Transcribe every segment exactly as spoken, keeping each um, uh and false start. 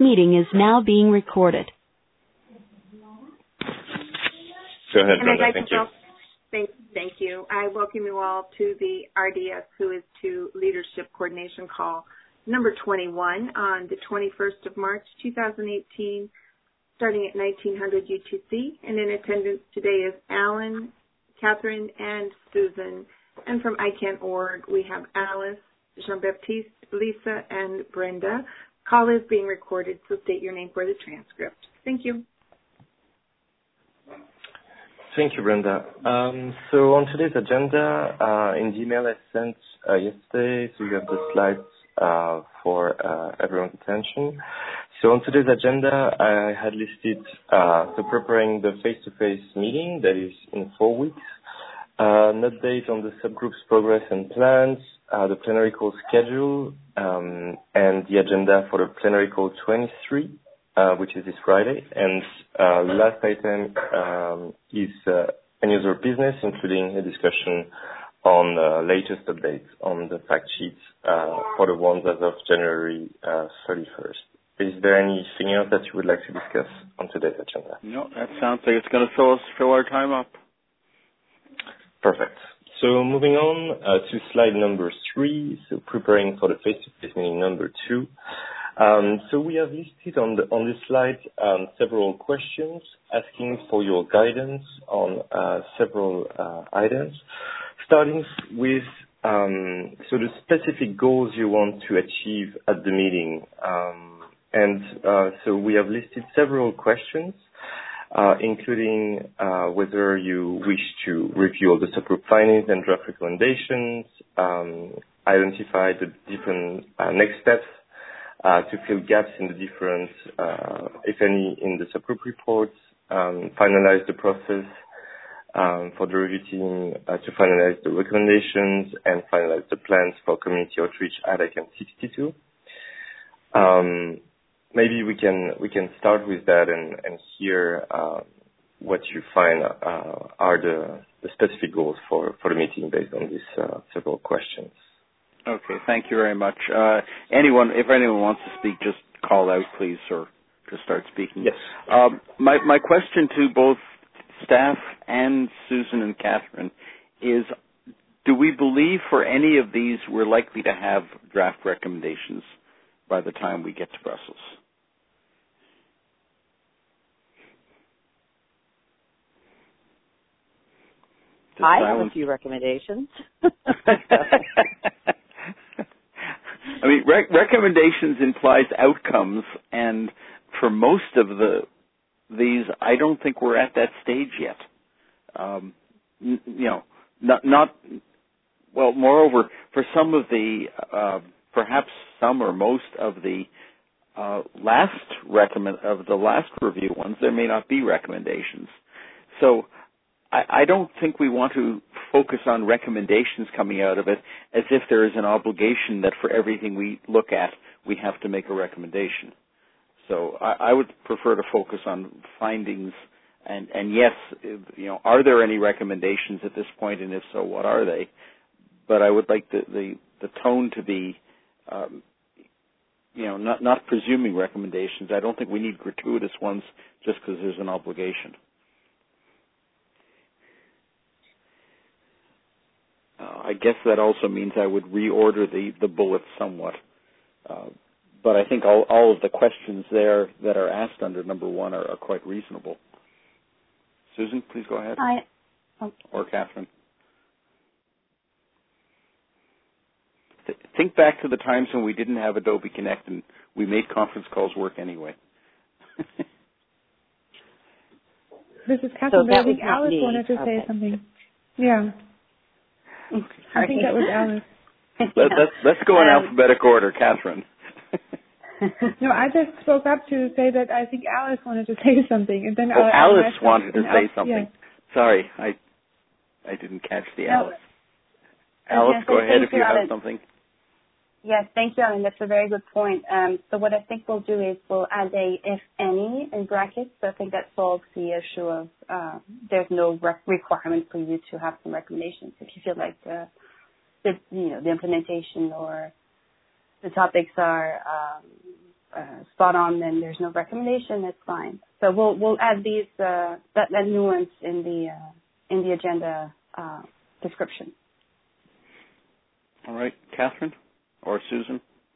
meeting is now being recorded. Go ahead, And I'd Brenda. like Thank to you. wel- Thank, thank you. I welcome you all to the R D S Who Is To Leadership Coordination Call number twenty-one on the twenty-first of March, two thousand eighteen, starting at nineteen hundred U T C. And in attendance today is Alan, Catherine, and Susan. And from I C A N dot org, we have Alice, Jean-Baptiste, Lisa, and Brenda. Call is being recorded, so state your name for the transcript. Thank you. Thank you, Brenda. Um, so on today's agenda, uh, in the email I sent uh, yesterday, so you have the slides uh, for uh, everyone's attention. So on today's agenda, I had listed uh, so preparing the face-to-face meeting that is in four weeks, uh, an update on the subgroup's progress and plans, uh, the plenary call schedule, um, and the agenda for the plenary call twenty-three. Uh, which is this Friday. And uh, last item um, is uh, end-user business, including a discussion on uh, latest updates on the fact sheets uh, for the ones as of January uh, thirty-first. Is there anything else that you would like to discuss on today's agenda? No, that sounds like it's going to fill us fill our time up. Perfect. So moving on uh, to slide number three, so preparing for the face-to-face meeting number two. Um, so we have listed on the on this slide um, several questions asking for your guidance on uh, several uh, items, starting with um, so the specific goals you want to achieve at the meeting. Um, and uh, so we have listed several questions, uh, including uh, whether you wish to review all the subgroup findings and draft recommendations, um, identify the different uh, next steps, Uh, to fill gaps in the different, uh, if any, in the subgroup reports, um, finalize the process um, for the review team uh, to finalize the recommendations and finalize the plans for community outreach at I C A N sixty-two. Um, maybe we can we can start with that and, and hear uh, what you find uh, are the, the specific goals for, for the meeting based on these uh, several questions. Okay, thank you very much. Uh, anyone, if anyone wants to speak, just call out, please, or just start speaking. Yes. Um, my my question to both staff and Susan and Catherine is: do we believe for any of these we're likely to have draft recommendations by the time we get to Brussels? The I silence. have a few recommendations. I mean, rec- recommendations implies outcomes, and for most of the these, I don't think we're at that stage yet. Um, n- you know, not not well. Moreover, for some of the, uh, perhaps some or most of the uh, last recommend of the last review ones, there may not be recommendations. So I don't think we want to focus on recommendations coming out of it as if there is an obligation that for everything we look at, we have to make a recommendation. So I, I would prefer to focus on findings and, and yes, you know, are there any recommendations at this point, and if so, what are they? But I would like the, the, the tone to be, um, you know, not, not presuming recommendations. I don't think we need gratuitous ones just because there's an obligation. Uh, I guess that also means I would reorder the, the bullets somewhat. Uh, but I think all, all of the questions there that are asked under number one are, are quite reasonable. Susan, please go ahead. I, okay. Or Catherine. Th- think back to the times when we didn't have Adobe Connect and we made conference calls work anyway. This is Catherine, so but I think Alice me. wanted to okay. say something. Yeah. I think that was Alice. Let, let's, let's go in um, alphabetic order. Catherine. No, I just spoke up to say that I think Alice wanted to say something. And then oh, I, Alice I wanted to say Alice, something. Yeah. Sorry, I I didn't catch the no, Alice. Alice, go ahead if you, you have Alan. something. Yes, thank you, Alan. That's a very good point. Um, so what I think we'll do is we'll add a if any in brackets. So I think that solves the issue of uh, there's no re- requirement for you to have some recommendations. If you feel like the, the you know the implementation or the topics are um, uh, spot on, then there's no recommendation. That's fine. So we'll we'll add these uh, that, that nuance in the uh, in the agenda uh, description. All right, Catherine or Susan.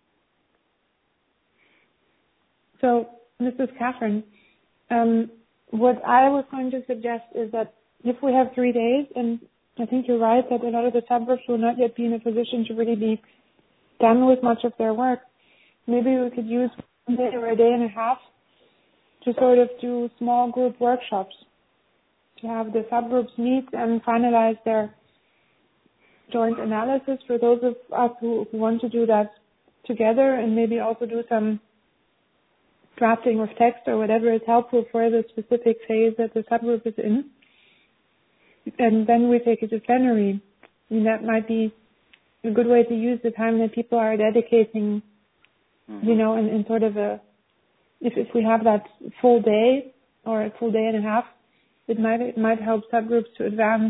So this is Catherine. Um, what I was going to suggest is that if we have three days, and I think you're right that a lot of the subgroups will not yet be in a position to really be done with much of their work, maybe we could use one day or a day and a half to sort of do small group workshops, to have the subgroups meet and finalize their joint analysis for those of us who, who want to do that together, and maybe also do some drafting of text or whatever is helpful for the specific phase that the subgroup is in. And then we take it to plenary. And that might be a good way to use the time that people are dedicating, mm-hmm. you know, in, in sort of a, if, if we have that full day or a full day and a half, it might it might help subgroups to advance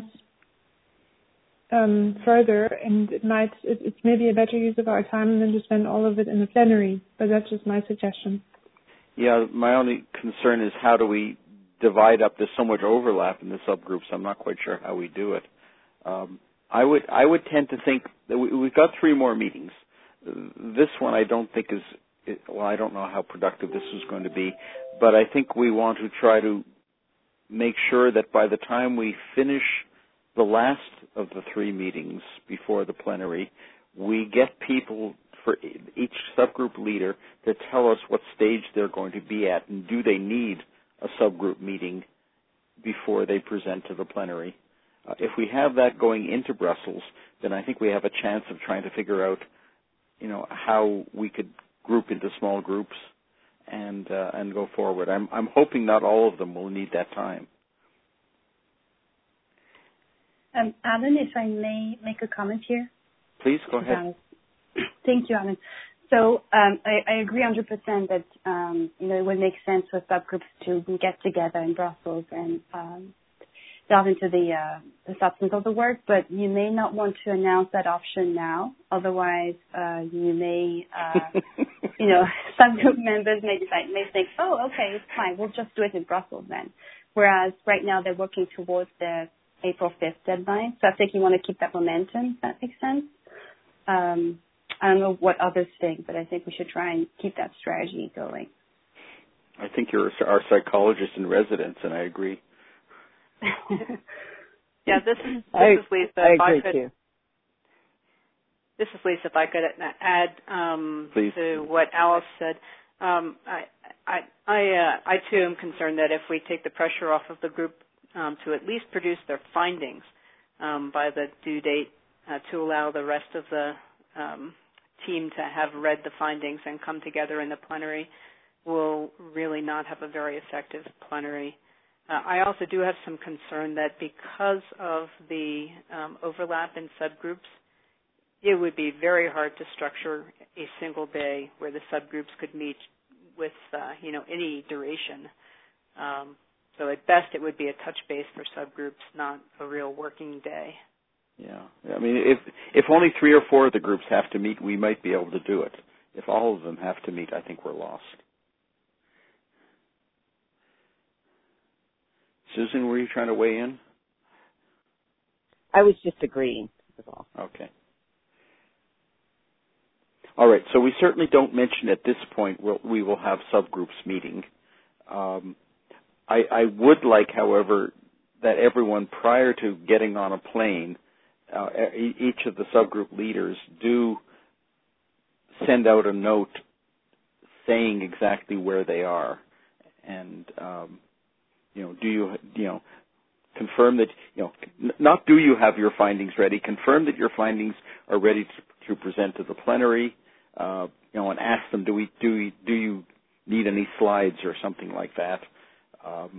um, further, and it might it, it's maybe a better use of our time than to spend all of it in the plenary. But that's just my suggestion. Yeah, my only concern is how do we divide up? There's so much overlap in the subgroups. I'm not quite sure how we do it. Um, I would I would tend to think that we, we've got three more meetings. This one I don't think is, well, I don't know how productive this is going to be, but I think we want to try to make sure that by the time we finish the last of the three meetings before the plenary, we get people for each subgroup leader to tell us what stage they're going to be at, and do they need a subgroup meeting before they present to the plenary. Uh, if we have that going into Brussels, then I think we have a chance of trying to figure out, you know, how we could group into small groups and uh, and go forward. I'm I'm hoping not all of them will need that time. Um, Alan, if I may make a comment here. Please go ahead. Thank you, Alan. So um, I, I agree one hundred percent that um, you know it would make sense for subgroups to get together in Brussels and um, delve into the uh, the substance of the work, but you may not want to announce that option now. Otherwise, uh, you may, uh, you know, subgroup members may decide, may think, oh, okay, it's fine, we'll just do it in Brussels then. Whereas right now they're working towards the April fifth deadline, so I think you want to keep that momentum. If that makes sense. Um, I don't know what others think, but I think we should try and keep that strategy going. I think you're our psychologist in residence, and I agree. yeah, this is, this I, is Lisa. I if agree I could, too. This is Lisa. If I could add um, to what Alice said, um, I, I, I, uh, I too am concerned that if we take the pressure off of the group um, to at least produce their findings um, by the due date uh, to allow the rest of the um, team to have read the findings and come together in the plenary, will really not have a very effective plenary. Uh, I also do have some concern that because of the um, overlap in subgroups, it would be very hard to structure a single day where the subgroups could meet with, uh, you know, any duration. Um, so at best, it would be a touch base for subgroups, not a real working day. Yeah, I mean, if if only three or four of the groups have to meet, we might be able to do it. If all of them have to meet, I think we're lost. Susan, were you trying to weigh in? I was just agreeing. That's all. Okay. All right, so we certainly don't mention at this point we'll, we will have subgroups meeting. Um, I, I would like, however, that everyone prior to getting on a plane, uh, each of the subgroup leaders do send out a note saying exactly where they are, and um, you know, do you you know confirm that you know not do you have your findings ready? Confirm that your findings are ready to, to present to the plenary. Uh, you know, and ask them, do we do we, do you need any slides or something like that? Um,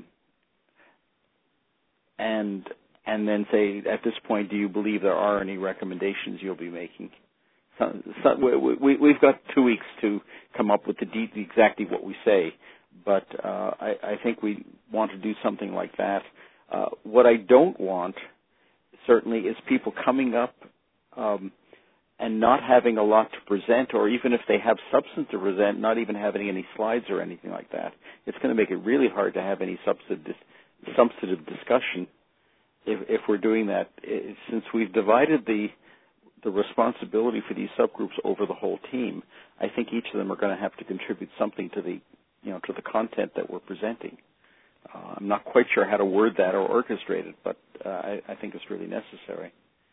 and and then say, at this point, do you believe there are any recommendations you'll be making? So, so we, we, we've got two weeks to come up with the de- exactly what we say, but uh, I, I think we want to do something like that. Uh, what I don't want, certainly, is people coming up um, and not having a lot to present, or even if they have substance to present, not even having any slides or anything like that. It's going to make it really hard to have any substantive, substantive discussion if, if we're doing that. It, since we've divided the the responsibility for these subgroups over the whole team, I think each of them are going to have to contribute something to the, you know, to the content that we're presenting. Uh, I'm not quite sure how to word that or orchestrate it, but uh, I, I think it's really necessary.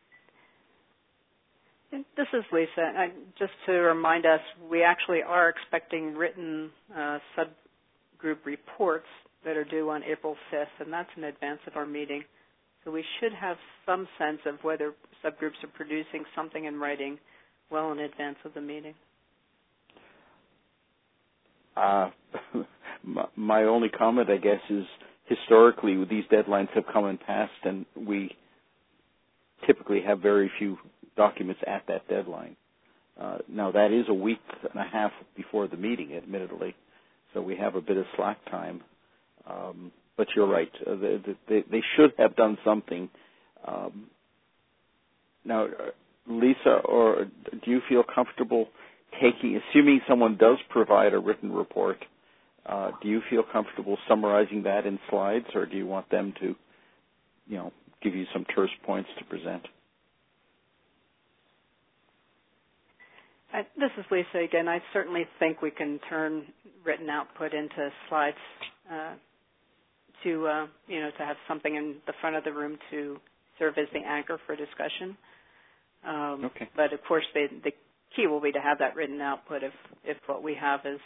This is Lisa. I, just to remind us, we actually are expecting written uh, subgroup reports that are due on April fifth, and that's in advance of our meeting. So we should have some sense of whether subgroups are producing something in writing well in advance of the meeting. Uh, my, my only comment, I guess, is historically these deadlines have come and passed, and we typically have very few documents at that deadline. Uh, now, that is a week and a half before the meeting, admittedly, so we have a bit of slack time. Um, but you're right. Uh, they, they, they should have done something. Um, now, Lisa, or do you feel comfortable taking, assuming someone does provide a written report, uh, do you feel comfortable summarizing that in slides, or do you want them to, you know, give you some terse points to present? I, this is Lisa again. I certainly think we can turn written output into slides uh, to, uh, you know, to have something in the front of the room to serve as the anchor for discussion. Um, okay. But of course, the, the key will be to have that written output. If if what we have is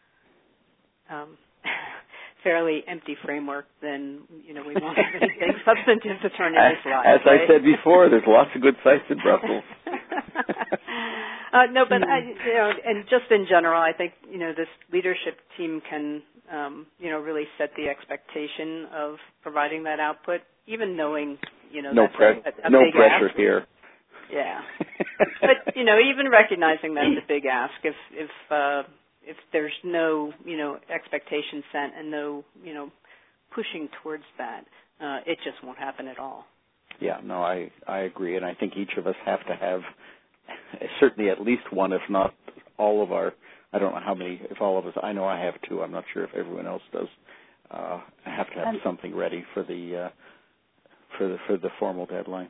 um, fairly empty framework, then you know we won't have anything substantive to turn into slides. As right? I said before, there's lots of good sites in Brussels. uh, no, but I, you know, and just in general, I think you know this leadership team can um, you know really set the expectation of providing that output, even knowing you know no that's pre- a, a no big pressure ask. here. Yeah, but you know, even recognizing that's a big ask. If if uh, if there's no you know expectation set and no you know pushing towards that, uh, it just won't happen at all. Yeah, no, I I agree, and I think each of us have to have certainly at least one, if not all of our. I don't know how many. If all of us, I know I have two. I'm not sure if everyone else does. Uh, I have to have um, something ready for the uh, for the for the formal deadline.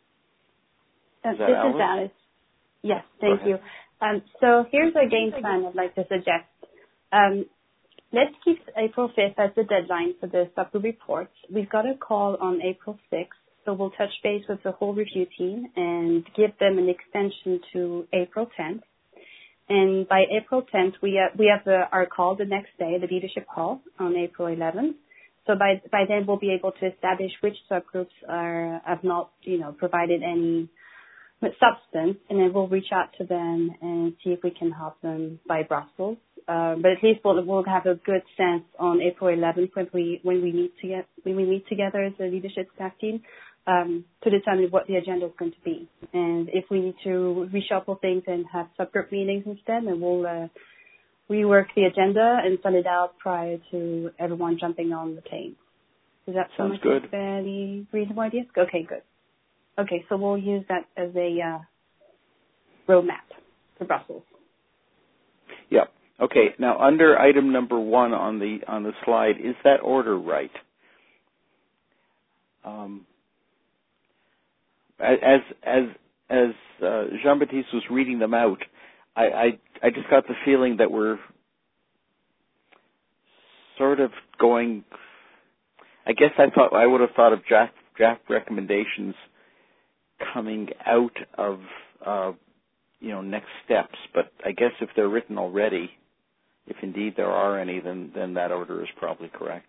Uh, is that this Alice? is Alice. Yes, thank you. Um, so here's a game plan I'd like to suggest. Um, let's keep April fifth as the deadline for the subgroup reports. We've got a call on April sixth, so we'll touch base with the whole review team and give them an extension to April tenth. And by April tenth, we have, we have the, our call the next day, the leadership call on April eleventh. So by by then, we'll be able to establish which subgroups are have not, you know, provided any substance, and then we'll reach out to them and see if we can help them by Brussels. Uh, but at least we'll, we'll have a good sense on April eleventh when we when we meet together when we meet together as a leadership staff team um, to determine what the agenda is going to be. And if we need to reshuffle things and have subgroup meetings instead, then we'll uh, rework the agenda and send it out prior to everyone jumping on the plane. Does that sound like good. a fairly reasonable idea? Okay, good. Okay, so we'll use that as a uh, roadmap for Brussels. Yep. Okay. Now, under item number one on the on the slide, is that order right? Um, as as as uh, Jean-Baptiste was reading them out, I, I I just got the feeling that we're sort of going. I guess I thought I would have thought of draft draft recommendations coming out of, uh, you know, next steps. But I guess if they're written already, if indeed there are any, then, then that order is probably correct.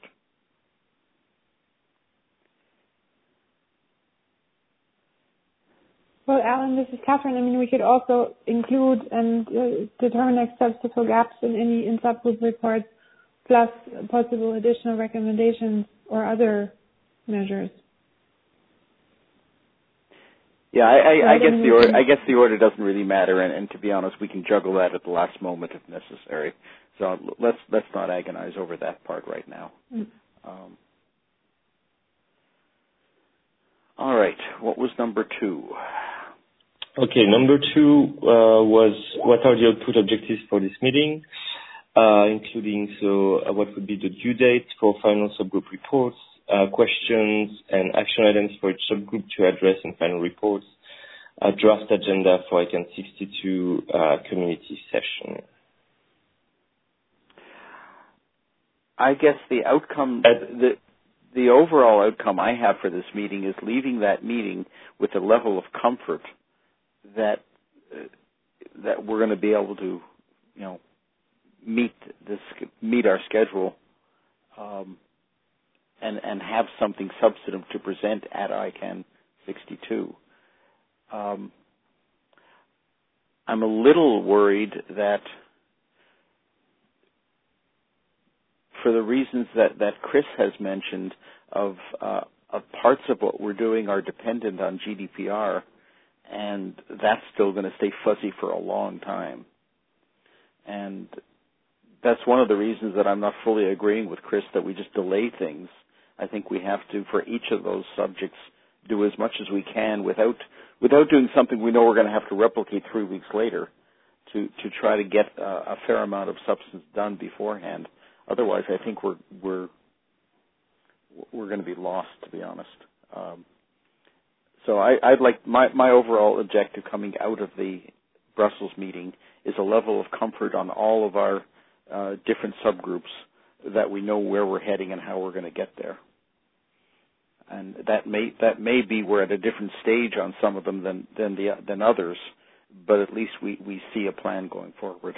Well, Alan, this is Catherine. I mean, we could also include and uh, determine next steps to fill gaps in any in subgroup reports, plus possible additional recommendations or other measures. Yeah, I, I, I guess the order. I guess the order doesn't really matter, and, and to be honest, we can juggle that at the last moment if necessary. So let's let's not agonize over that part right now. Mm. Um, all right, what was number two? Okay, number two uh, was what are the output objectives for this meeting, uh, including so uh, what would be the due date for final subgroup reports, uh, questions and action items for each subgroup to address in final reports, a draft agenda for I C A N sixty-two uh, community session. I guess the outcome, the the overall outcome I have for this meeting is leaving that meeting with a level of comfort that uh, that we're going to be able to, you know, meet this meet our schedule, um, and and have something substantive to present at I C A N sixty-two. Um, I'm a little worried that, for the reasons that, that Chris has mentioned, of, uh, of parts of what we're doing are dependent on G D P R, and that's still going to stay fuzzy for a long time. And that's one of the reasons that I'm not fully agreeing with Chris that we just delay things. I think we have to, for each of those subjects, do as much as we can without without doing something we know we're going to have to replicate three weeks later, to, to try to get uh, a fair amount of substance done beforehand. Otherwise, I think we're we're we're going to be lost, to be honest. Um, so I, I'd like my my overall objective coming out of the Brussels meeting is a level of comfort on all of our uh, different subgroups, that we know where we're heading and how we're going to get there. And that may that may be we're at a different stage on some of them than than the than others, but at least we, we see a plan going forward.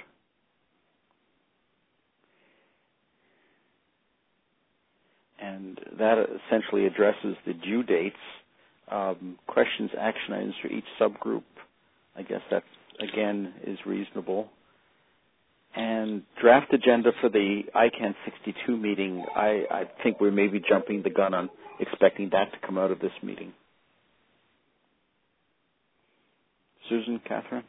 And that essentially addresses the due dates, um, questions, action items for each subgroup. I guess that, again, is reasonable. And draft agenda for the I C A N sixty-two meeting, I, I think we may be jumping the gun on expecting that to come out of this meeting. Susan, Catherine?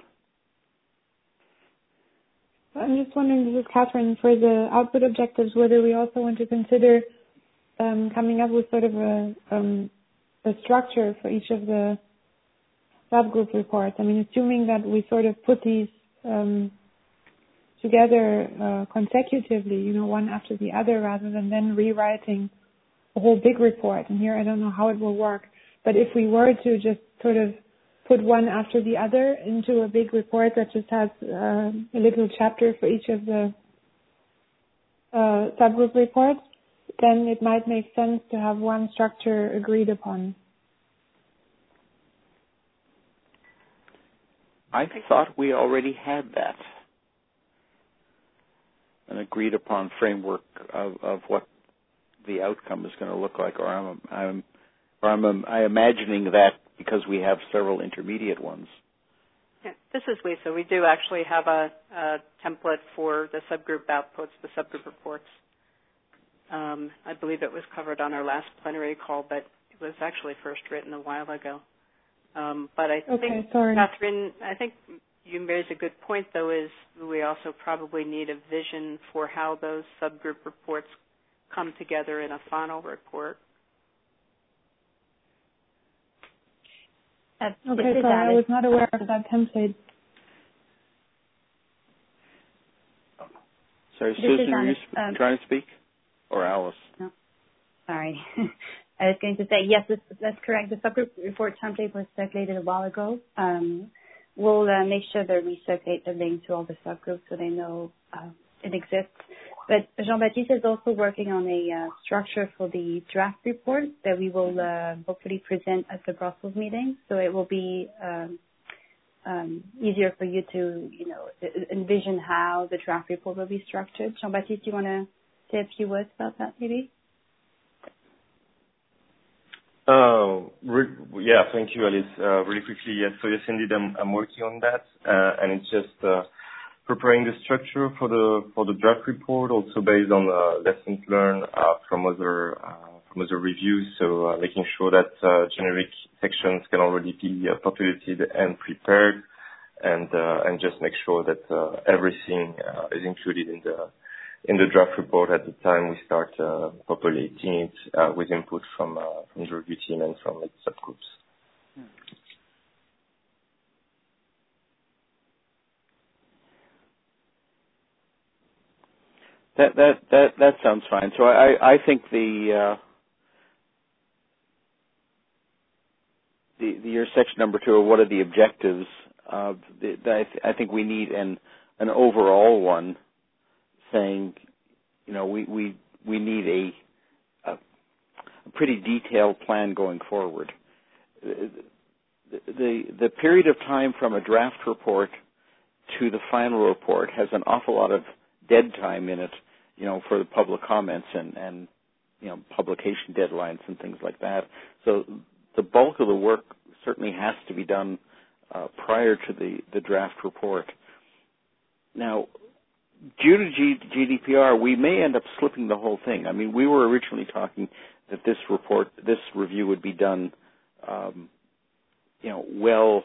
I'm just wondering, this is Catherine, for the output objectives, whether we also want to consider um, coming up with sort of a, um, a structure for each of the subgroup reports. I mean, assuming that we sort of put these um, together uh, consecutively, you know, one after the other, rather than then rewriting a whole big report. And here I don't know how it will work. But if we were to just sort of put one after the other into a big report that just has uh, a little chapter for each of the uh, subgroup reports, then it might make sense to have one structure agreed upon. I thought we already had that. An agreed upon framework of, of what the outcome is going to look like, or I'm, I'm, or I'm, I'm I imagining that because we have several intermediate ones. Yeah, this is Lisa. We do actually have a, a template for the subgroup outputs, the subgroup reports. Um, I believe it was covered on our last plenary call, but it was actually first written a while ago. Um, but I okay, think, sorry. Catherine, I think you raised a good point, though, is we also probably need a vision for how those subgroup reports come together in a final report. Uh, okay, sorry, I was not aware of that template. Sorry, This Susan, are you um, trying to speak? Or Alice? No, sorry. I was going to say, yes, this, that's correct. The subgroup report template was circulated a while ago. Um, we'll uh, make sure that we circulate the link to all the subgroups so they know uh, it exists. But Jean-Baptiste is also working on a uh, structure for the draft report that we will uh, hopefully present at the Brussels meeting. So it will be um, um, easier for you to, you know, envision how the draft report will be structured. Jean-Baptiste, do you want to say a few words about that, maybe? Uh, re- yeah, thank you, Alice. Uh, really quickly, yes. So yes, indeed, I'm, I'm working on that, uh, and it's just uh, preparing the structure for the for the draft report, also based on uh, lessons learned uh, from other uh, from other reviews. So uh, making sure that uh, generic sections can already be uh, populated and prepared, and uh, and just make sure that uh, everything uh, is included in the in the draft report at the time we start uh, populating it uh, with input from uh, from the review team and from its subgroups. That that that that sounds fine. So I I think the uh, the, the your section number two, or what are the objectives? Uh, the, the, I, th- I think we need an an overall one, saying, you know, we we we need a a, a pretty detailed plan going forward. The, the the period of time from a draft report to the final report has an awful lot of dead time in it, you know, for the public comments and, and you know, publication deadlines and things like that. So the bulk of the work certainly has to be done uh, prior to the, the draft report. Now, due to G- GDPR, we may end up slipping the whole thing. I mean, we were originally talking that this report, this review would be done, um, you know, well,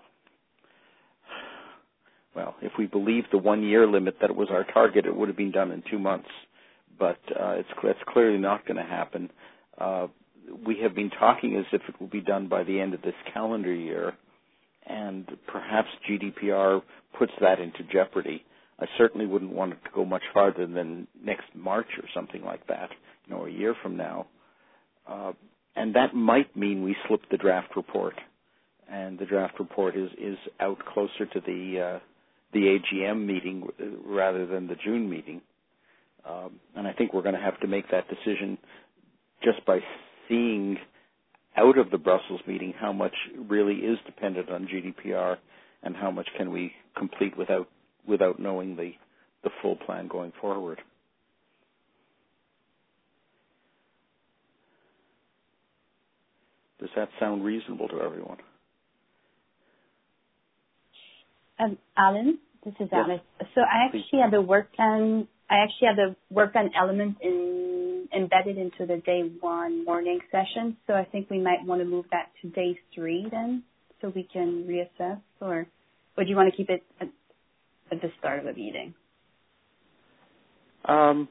well, if we believe the one-year limit that it was our target, it would have been done in two months. But uh, it's that's clearly not going to happen. Uh, we have been talking as if it will be done by the end of this calendar year, and perhaps G D P R puts that into jeopardy. I certainly wouldn't want it to go much farther than next March or something like that, you know, a year from now. Uh, and that might mean we slip the draft report, and the draft report is, is out closer to the uh, the A G M meeting rather than the June meeting. Um, and I think we're going to have to make that decision just by seeing out of the Brussels meeting how much really is dependent on G D P R and how much can we complete without without knowing the, the full plan going forward. Does that sound reasonable to everyone? Um, Alan, this is Yes. Alice. So I actually Please. had the work plan. I actually had the work plan element in, embedded into the day one morning session. So I think we might want to move that to day three then, so we can reassess. Or, or do you want to keep it at, at the start of the meeting? Um,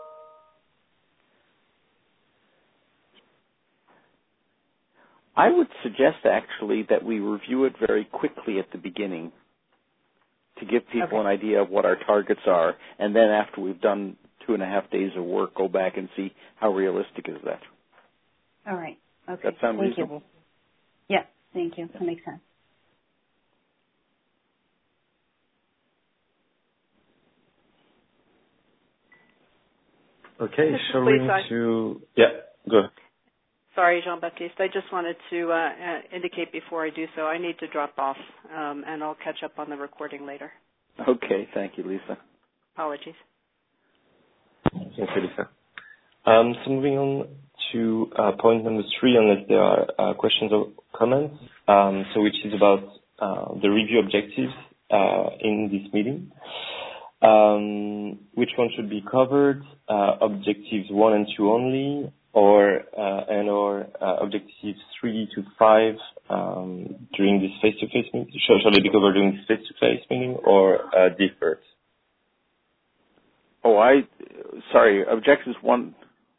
I would suggest actually that we review it very quickly at the beginning to give people Okay. an idea of what our targets are, and then after we've done two and a half days of work, go back and see how realistic is that. All right. Okay. Does that sound thank reasonable? You. Yeah, thank you. That makes sense. Okay, This is shall we Lisa. move to... Yeah, go ahead. Sorry, Jean-Baptiste. I just wanted to uh, uh, indicate before I do so, I need to drop off, um, and I'll catch up on the recording later. Okay, thank you, Lisa. Apologies. Thank you, Lisa. Um, so moving on to uh, point number three, unless there are uh, questions or comments, um, so which is about uh, the review objectives uh, in this meeting. Um, which one should be covered? Uh, objectives one and two only, or uh, and or uh, objectives three to five um, during this face-to-face meeting? Shall, shall they be covered during this face-to-face meeting, or uh, deferred? Oh, I, sorry, objectives one.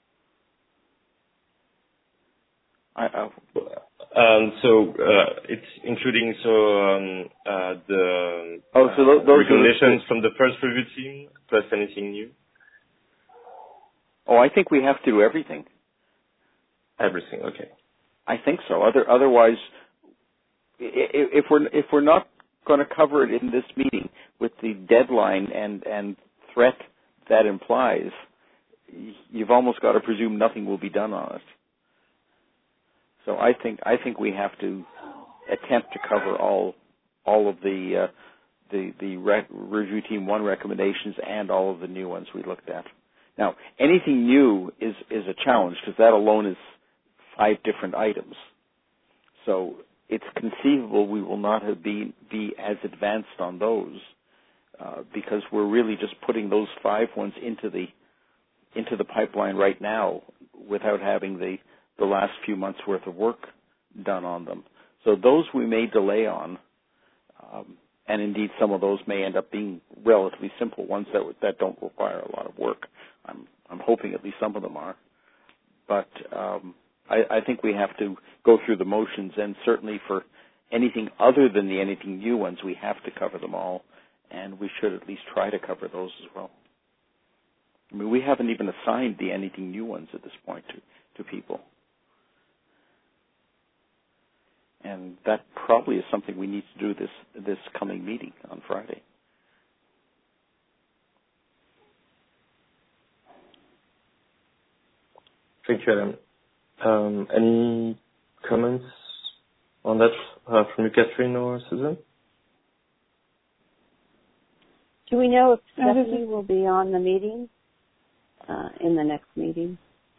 I, uh, Um, so uh, it's including so um, uh, the oh, so those, uh, those recommendations are the, from the first review team plus anything new. oh, I think we have to do everything. Everything, okay. I think so. Other, otherwise, if we're if we're not going to cover it in this meeting with the deadline and and threat that implies, you've almost got to presume nothing will be done on it. So I think I think we have to attempt to cover all all of the uh, the the rec- review team one recommendations and all of the new ones we looked at. Now, anything new is is a challenge because that alone is five different items. So it's conceivable we will not have been be as advanced on those uh, because we're really just putting those five ones into the into the pipeline right now without having the the last few months' worth of work done on them. So those we may delay on, um, and indeed some of those may end up being relatively simple ones that that don't require a lot of work. I'm I'm hoping at least some of them are. But um, I, I think we have to go through the motions, and certainly for anything other than the anything new ones, we have to cover them all, and we should at least try to cover those as well. I mean, we haven't even assigned the anything new ones at this point to, to people. And that probably is something we need to do this this coming meeting on Friday. Thank you, Adam. Um, any comments on that uh, from you, Catherine or Susan? Do we know if Stephanie will be on the meeting, uh, in the next meeting?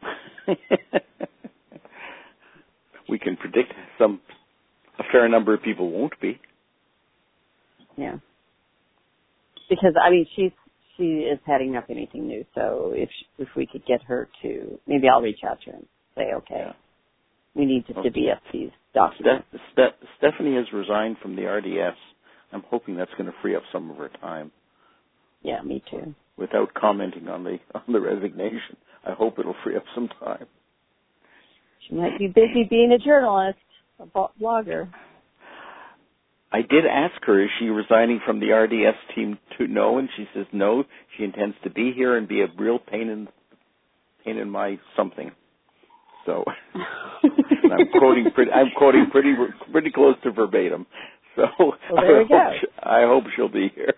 We can predict some, a fair number of people won't be. Yeah. Because, I mean, she's, she is heading up anything new, so if if we could get her to, maybe I'll reach out to her and say, okay, yeah. we need to divvy up these documents. Ste- Ste- Stephanie has resigned from the R D S. I'm hoping that's going to free up some of her time. Yeah, me too. Without commenting on the on the resignation, I hope it'll free up some time. She might be busy being a journalist, a blogger. I did ask her, is she resigning from the R D S team to no, and she says no, she intends to be here and be a real pain in pain in my something. So I'm quoting pretty I'm quoting pretty pretty close to verbatim. So well, there we I, go. hope she, I hope she'll be here.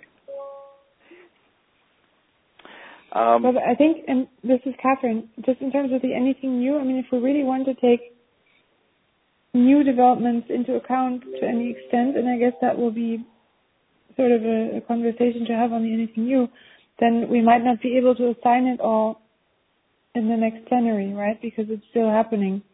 um, but I think, and this is Catherine, just in terms of the anything new, I mean, if we really want to take new developments into account to any extent, and I guess that will be sort of a, a conversation to have on the anything new, then we might not be able to assign it all in the next plenary, right? Because it's still happening.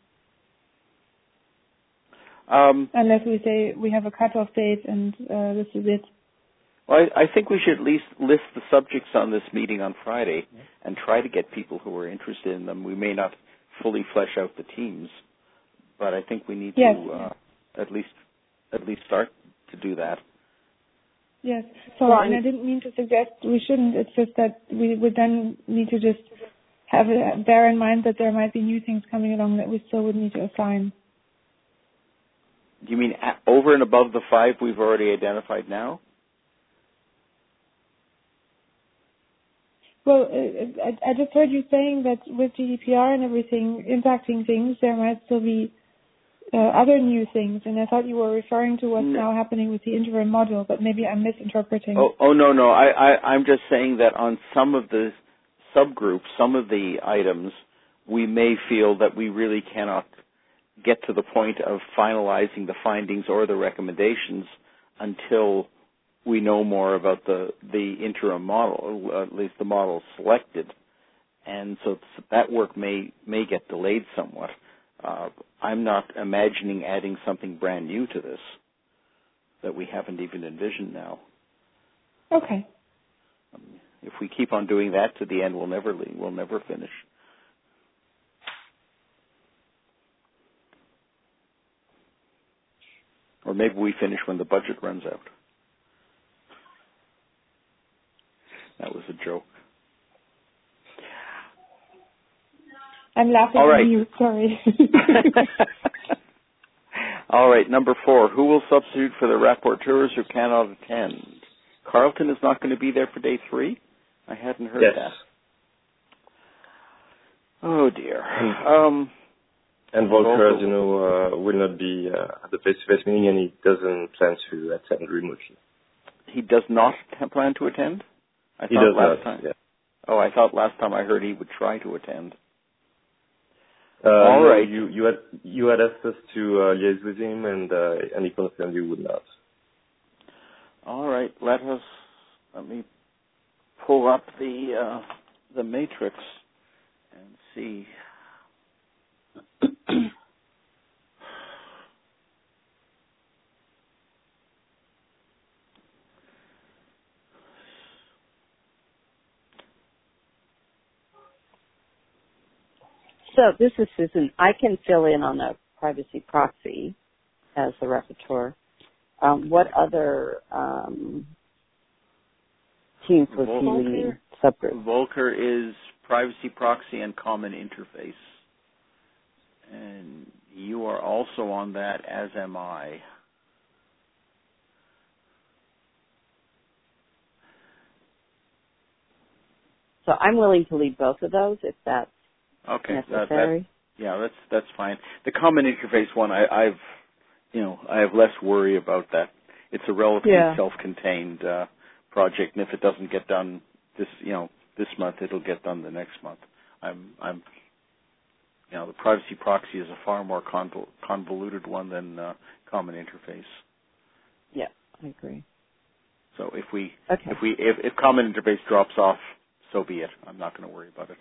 Um, Unless we say we have a cutoff date and uh, this is it. Well, I, I think we should at least list the subjects on this meeting on Friday and try to get people who are interested in them. We may not fully flesh out the teams, but I think we need yes. to uh, at least at least start to do that. Yes. So, well, and I didn't mean to suggest we shouldn't. It's just that we would then need to just have it, bear in mind that there might be new things coming along that we still would need to assign. Do you mean over and above the five we've already identified now? Well, I, I just heard you saying that with G D P R and everything impacting things, there might still be uh, other new things, and I thought you were referring to what's no. now happening with the interim model, but maybe I'm misinterpreting. Oh, oh no, no. I, I, I'm just saying that on some of the subgroups, some of the items, we may feel that we really cannot get to the point of finalizing the findings or the recommendations until we know more about the, the interim model, at least the model selected. And so that work may, may get delayed somewhat. Uh, I'm not imagining adding something brand new to this that we haven't even envisioned now. Okay. Um, if we keep on doing that to the end, we'll never leave, we'll never finish. Or maybe we finish when the budget runs out. That was a joke. I'm laughing All right. at you, sorry. All right, number four. Who will substitute for the rapporteurs who cannot attend? Carlton is not going to be there for day three? I hadn't heard yes. that. Oh, dear. Um, and Volker, as you know, uh, will not be uh, at the face-to-face meeting, and he doesn't plan to attend remotely. He does not plan to attend? I he thought does last not, time. yeah. Oh, I thought last time I heard he would try to attend. Uh, All no, right. You, you had you had asked us to uh, liaise with him, and uh, and he confirmed you would not. All right. Let us let me pull up the uh, the matrix and see. So this is Susan. I can fill in on the privacy proxy as the rapporteur. Um, what other um, teams was he leading? Subgroup. Volker is privacy proxy and common interface. And you are also on that, as am I. So I'm willing to leave both of those if that's okay. necessary. That, that, yeah, that's that's fine. The common interface one, I, I've, you know, I have less worry about that. It's a relatively yeah. self-contained uh, project, and if it doesn't get done this, you know, this month, it'll get done the next month. I'm, I'm, you know, the privacy proxy is a far more convol- convoluted one than uh, common interface. Yeah, I agree. So if we, okay. if we, if, if common interface drops off, so be it. I'm not going to worry about it.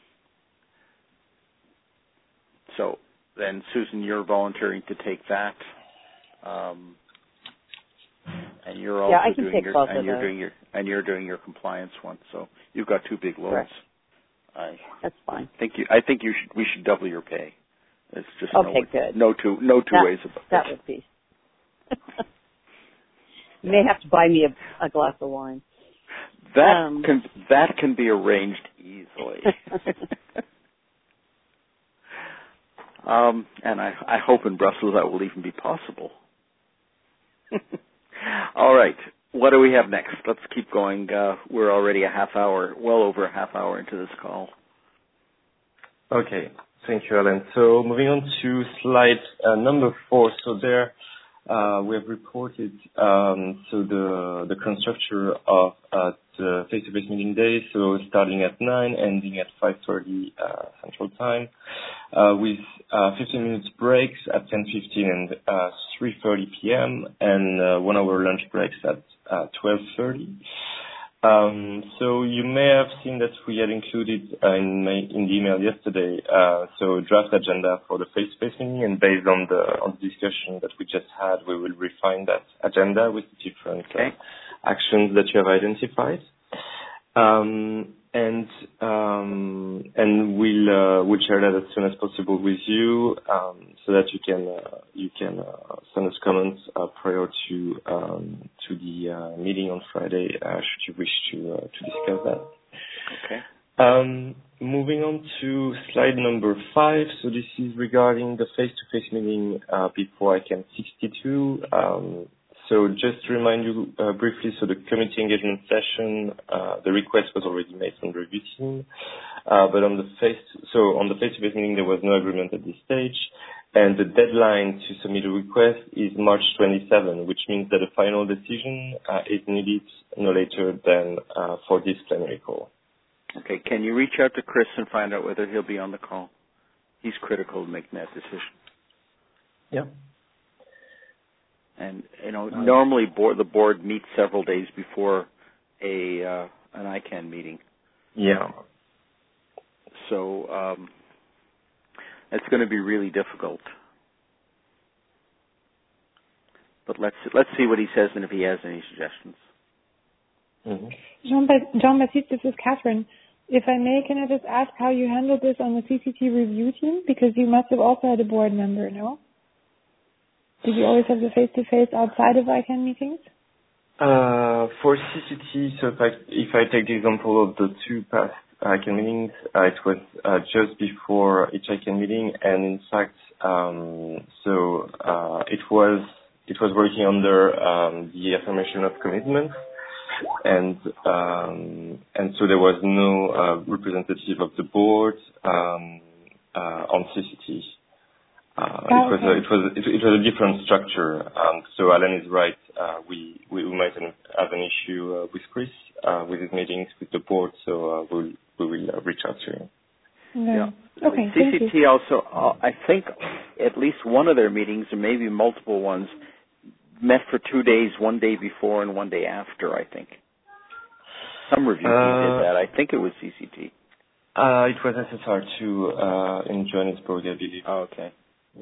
So then, Susan, you're volunteering to take that, um, and you're also yeah, I can doing take your both and of you're those. doing your and you're doing your compliance one. So you've got two big loads. Correct. I That's fine. think you. I think you should. We should double your pay. It's just okay, no, good. No two. No two that, ways about that it. That would be. You may have to buy me a, a glass of wine. That um, can that can be arranged easily. um, and I I hope in Brussels that will even be possible. All right. What do we have next? Let's keep going. Uh, we're already a half hour, well over a half hour into this call. Okay. Thank you, Alan. So moving on to slide uh, number four. So there uh, we have reported um, so the the current structure of uh, the face-to-face meeting day. So starting at nine, ending at five thirty uh, Central Time, uh, with uh, fifteen minutes breaks at ten fifteen and uh, three thirty p.m. and uh, one hour lunch breaks at uh, twelve thirty. Um, so you may have seen that we had included uh, in, my, in the email yesterday, uh, so a draft agenda for the face-to-face meeting, and based on the on the discussion that we just had, we will refine that agenda with the different okay. uh, actions that you have identified. Um, and um, and we'll uh, we'll share that as soon as possible with you, um, so that you can uh, you can uh, send us comments uh, prior to um, to the uh, meeting on Friday, uh, should you wish to uh, to discuss that. Okay. Um, moving on to slide number five. So this is regarding the face-to-face meeting uh, before I CAN sixty-two. Um, So just to remind you uh, briefly, so the committee engagement session, uh, the request was already made from the review team, uh, but on the face, so on the face-to-face meeting there was no agreement at this stage, and the deadline to submit a request is March twenty-seventh, which means that a final decision uh, is needed no later than uh, for this plenary call. Okay, can you reach out to Chris and find out whether he'll be on the call? He's critical to making that decision. Yeah. And, you know, normally board, the board meets several days before a uh, an I CANN meeting. Yeah. So um, it's going to be really difficult. But let's let's see what he says and if he has any suggestions. Mm-hmm. Jean, Jean-Baptiste, this is Catherine. If I may, can I just ask how you handled this on the C C T review team? Because you must have also had a board member, no? Did you always have the face-to-face outside of I CANN meetings? Uh, for C C T, so if I, if I take the example of the two past I CANN meetings, uh, it was uh, just before each I CANN meeting, and in fact, um, so uh, it was it was working under um, the affirmation of commitment, and um, and so there was no uh, representative of the board um, uh, on C C T. Uh, it was a, it was it, it was a different structure. Um, so Alan is right. Uh, we, we we might have an issue uh, with Chris uh, with his meetings with the board. So uh, we'll we will uh, reach out to him. Yeah. yeah. Okay. C C T also, uh, I think, at least one of their meetings, and maybe multiple ones, met for two days, one day before and one day after. I think some review team uh, did that. I think it was C C T. Uh, it was S S R two uh, in Johannesburg, I believe. Oh, okay.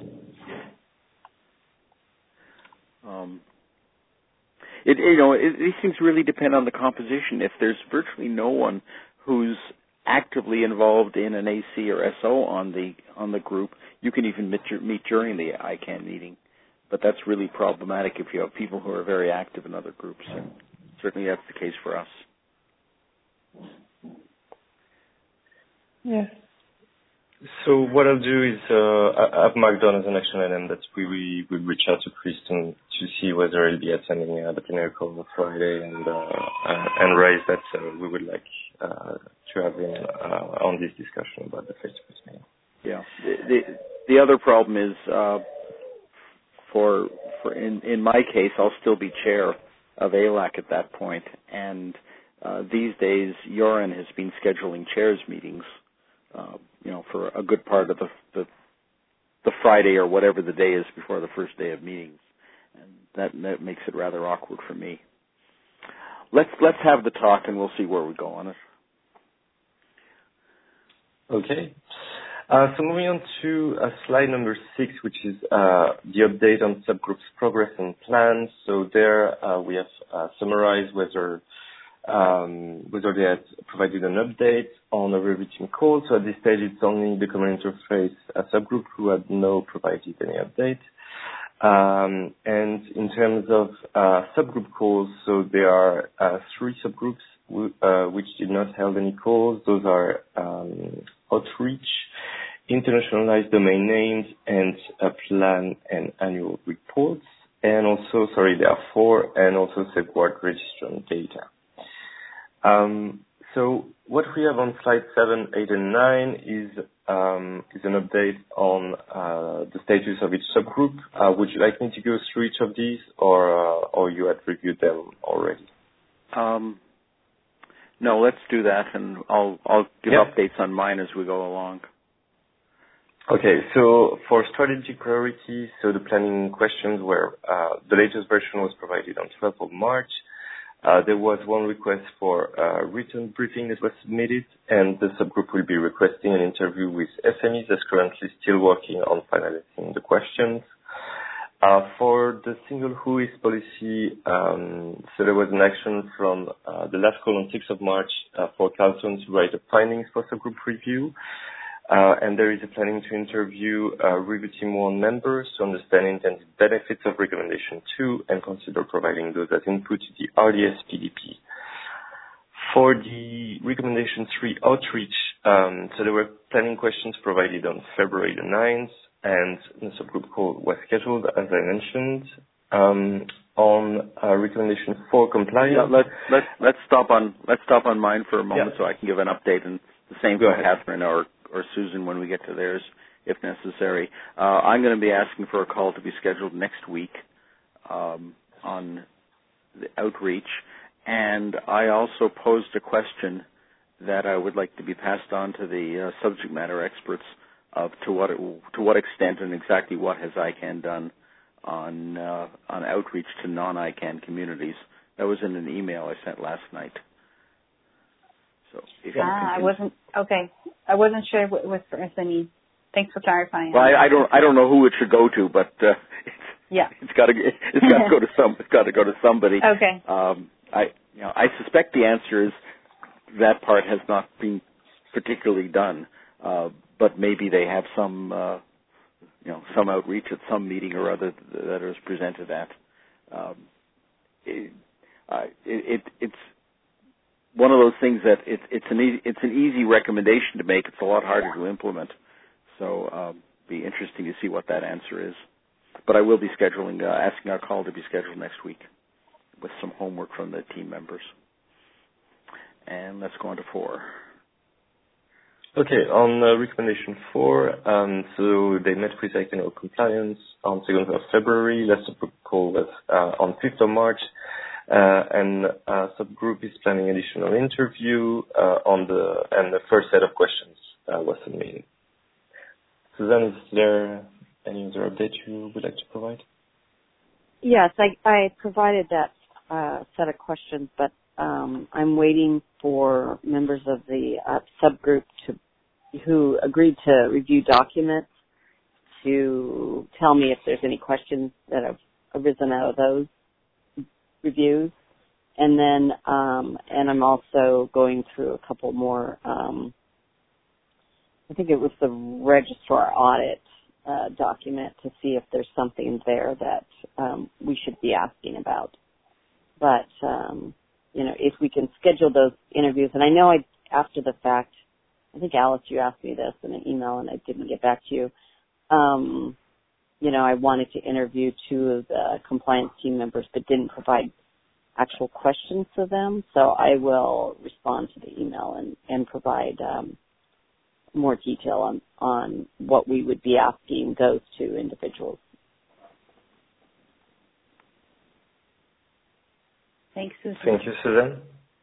Um, it, you know, it, these things really depend on the composition. If there's virtually no one who's actively involved in an A C or S O on the on the group, you can even meet, meet during the I CANN meeting. But that's really problematic if you have people who are very active in other groups. And certainly that's the case for us. Yes. So what I'll do is uh, I've marked down as an action item that we we will reach out to Kristen to see whether he'll be attending uh, the plenary call on Friday and uh, uh, and raise that uh, we would like uh, to have him uh, on this discussion about the face-to-face meeting. Yeah. The the, the other problem is uh, for for in in my case I'll still be chair of A L A C at that point, and uh, these days Joran has been scheduling chairs meetings. Uh, you know, for a good part of the, the the Friday or whatever the day is before the first day of meetings, and that, that makes it rather awkward for me. Let's let's have the talk, and we'll see where we go on it. Okay. Uh, so moving on to uh, slide number six, which is uh, the update on subgroups progress and plans. So there uh, we have uh, summarized whether Um, whether they had provided an update on a review call. So at this stage, it's only the common interface uh, subgroup who had no provided any update. Um, and in terms of uh, subgroup calls, so there are uh, three subgroups w- uh, which did not hold any calls. Those are um, outreach, internationalized domain names, and uh, plan and annual reports. And also, sorry, there are four, and also safeguard registrant data. Um, so what we have on slide seven, eight, and nine is um, is an update on uh, the status of each subgroup. Uh, would you like me to go through each of these, or uh, or you had reviewed them already? Um, no, let's do that, and I'll I'll give yeah. updates on mine as we go along. Okay, so for strategic priorities, so the planning questions were uh, the latest version was provided on twelfth of March. Uh, there was one request for uh, written briefing that was submitted, and the subgroup will be requesting an interview with S M Es that's currently still working on finalizing the questions. Uh, for the single W H O is policy, um, so there was an action from uh, the last call on sixth of March uh, for Carlton to write the findings for subgroup review. Uh, and there is a planning to interview uh, Review Team one members to understand intended benefits of Recommendation two and consider providing those as input to the R D S P D P. For the Recommendation three outreach, um, so there were planning questions provided on February the ninth, and the subgroup call was scheduled, as I mentioned. Um, on uh, Recommendation four compliance. Yeah, let, let, let's, stop on, let's stop on mine for a moment yeah. so I can give an update, and the same for Catherine or or Susan when we get to theirs, if necessary. Uh, I'm going to be asking for a call to be scheduled next week um, on the outreach, and I also posed a question that I would like to be passed on to the uh, subject matter experts of to what it, to what extent and exactly what has I CANN done on uh, on outreach to non-I CANN communities. That was in an email I sent last night. So if you ah, I wasn't okay. I wasn't sure it was for S M E. Thanks for clarifying. Well, I, I don't. I don't know who it should go to, but uh, it's, yeah, it's got to. It's got to go to some. It's got to go to somebody. Okay. Um, I, you know, I suspect the answer is that part has not been particularly done, uh, but maybe they have some, uh, you know, some outreach at some meeting or other that is presented at. Um, it, uh, it, it, it's. One of those things that it, it's an easy, it's an easy recommendation to make. It's a lot harder to implement. So um, be interesting to see what that answer is. But I will be scheduling, uh, asking our call to be scheduled next week with some homework from the team members. And let's go on to four. Okay, on uh, recommendation four, um, so they met with I CANN compliance on second of February. Last call was uh, on fifth of March. Uh, and uh, subgroup is planning additional interview uh, on the and the first set of questions uh, was submitted. Suzanne, is there any other update you would like to provide? Yes, I, I provided that uh, set of questions, but um, I'm waiting for members of the uh, subgroup to who agreed to review documents to tell me if there's any questions that have arisen out of those reviews, and then um, and I'm also going through a couple more. Um, I think it was the registrar audit uh, document to see if there's something there that um, we should be asking about. But um, you know, if we can schedule those interviews, and I know I, after the fact, I think, Alice, you asked me this in an email and I didn't get back to you. Um, you know, I wanted to interview two of the compliance team members but didn't provide actual questions to them. So I will respond to the email and, and provide um, more detail on, on what we would be asking those two individuals. Thanks, Susan. Thank you, Susan.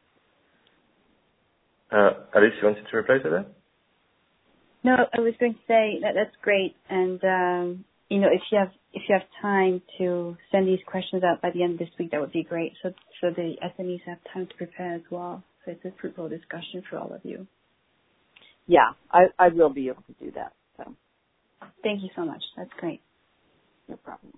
Uh, Alice, you wanted to reply to that? No, I was going to say that that's great, and um, you know, if you have if you have time to send these questions out by the end of this week, that would be great. So so the S M Es have time to prepare as well. So it's a fruitful discussion for all of you. Yeah, I, I will be able to do that. So thank you so much. That's great. No problem.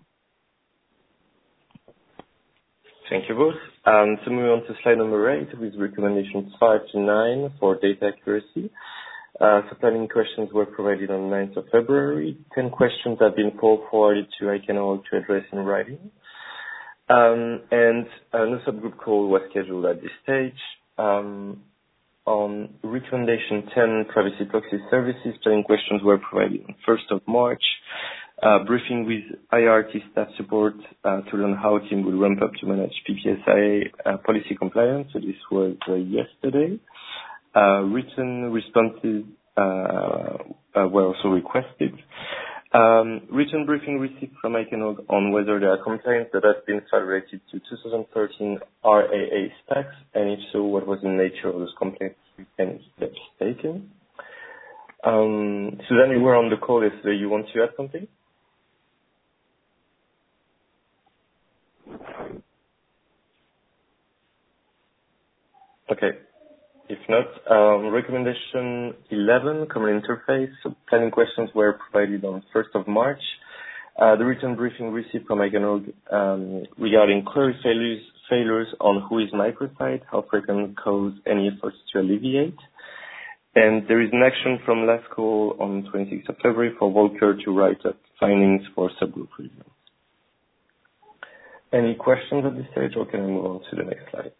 Thank you both. Um, so moving on to slide number eight with recommendations five to nine for data accuracy. Uh, so planning questions were provided on the ninth of February. Ten questions have been forwarded to I C A N O R G to address in writing. Um, and uh, no subgroup call was scheduled at this stage. Um, on recommendation ten, privacy proxy services, planning questions were provided on first of March. Uh, briefing with I R T staff support uh, to learn how team will ramp up to manage P P S I A uh, policy compliance. So this was uh, yesterday. Uh, written responses uh, uh, were also requested. Um, written briefing received from I C A N O R G on whether there are complaints that have been filed related to two thousand thirteen R A A stacks, and if so, what was the nature of those complaints and steps taken. Um, Suzanne, you were on the call yesterday. You want to add something? Okay. If not, um, recommendation eleven, common interface. So planning questions were provided on first of March. Uh, the written briefing received from I C A N O R G um, regarding query failures, failures on who is microsite, how frequent cause, any efforts to alleviate. And there is an action from last call on twenty-sixth of February for Volker to write up findings for subgroup review. Any questions at this stage, or can I move on to the next slide?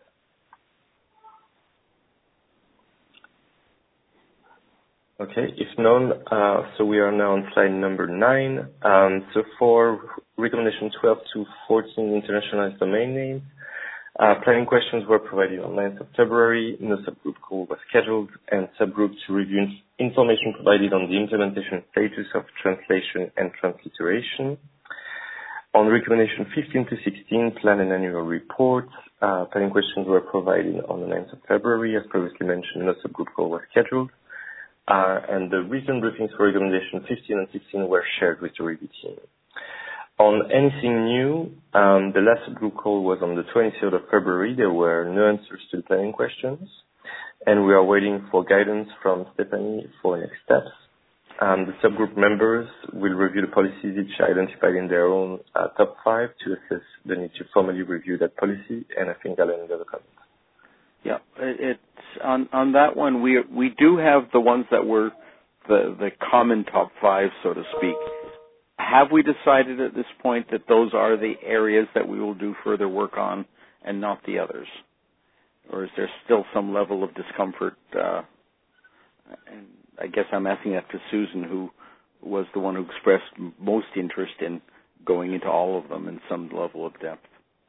Okay, if none, uh, so we are now on slide number nine. Um, so for recommendation twelve to fourteen, internationalized domain names, uh, planning questions were provided on ninth of February. No subgroup call was scheduled, and subgroup to review information provided on the implementation status of translation and transliteration. On recommendation fifteen to sixteen, plan and annual reports, uh, planning questions were provided on the ninth of February. As previously mentioned, no subgroup call was scheduled. Uh, and the written briefings for recommendation fifteen and sixteen were shared with the review team. On anything new, um, the last subgroup call was on the twenty-third of February. There were no answers to the planning questions, and we are waiting for guidance from Stephanie for next steps. Um, the subgroup members will review the policies each identified in their own uh, top five to assess the need to formally review that policy, and I think I'll end the comments. Yeah, it's on on that one. We we do have the ones that were the the common top five, so to speak. Have we decided at this point that those are the areas that we will do further work on, and not the others, or is there still some level of discomfort? Uh, and I guess I'm asking that to Susan, who was the one who expressed most interest in going into all of them in some level of depth.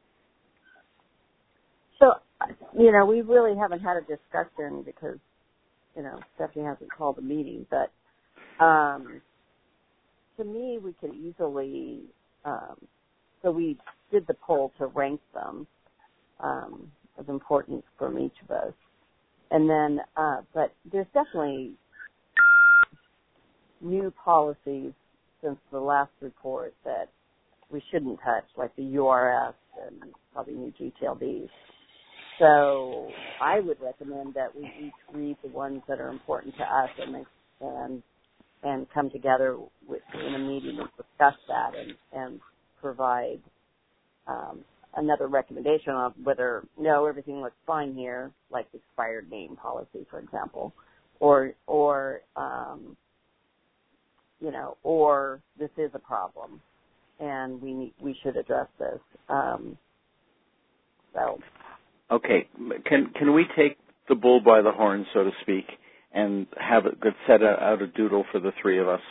So, you know, we really haven't had a discussion because, you know, Stephanie hasn't called a meeting. But um, to me, we could easily, um, so we did the poll to rank them um, of importance from each of us. And then, uh, but there's definitely new policies since the last report that we shouldn't touch, like the U R S and probably new G T L Ds. So I would recommend that we each read the ones that are important to us and and and come together with, in a meeting and discuss that and, and provide um, another recommendation on whether, no, everything looks fine here, like expired name policy, for example, or, or um, you know, or this is a problem and we need, we should address this. Um, so. Okay, can can we take the bull by the horn, so to speak, and have a good set out a doodle for the three of us.